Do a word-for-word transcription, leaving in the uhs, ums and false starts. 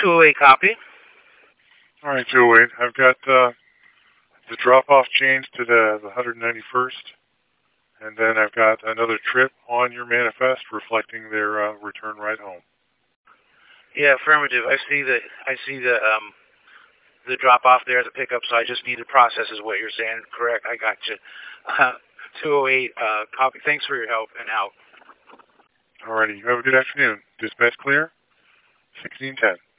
two oh eight copy. All right, two oh eight. I've got uh, the drop-off change to the, the one ninety-first, and then I've got another trip on your manifest reflecting their uh, return ride home. Yeah, affirmative. I see the I see the um the drop-off there, the pickup, so I just need to process is what you're saying. Correct. I got you. Uh, two oh eight uh, copy. Thanks for your help and out. All righty. You have a good afternoon. Dispatch clear. sixteen ten.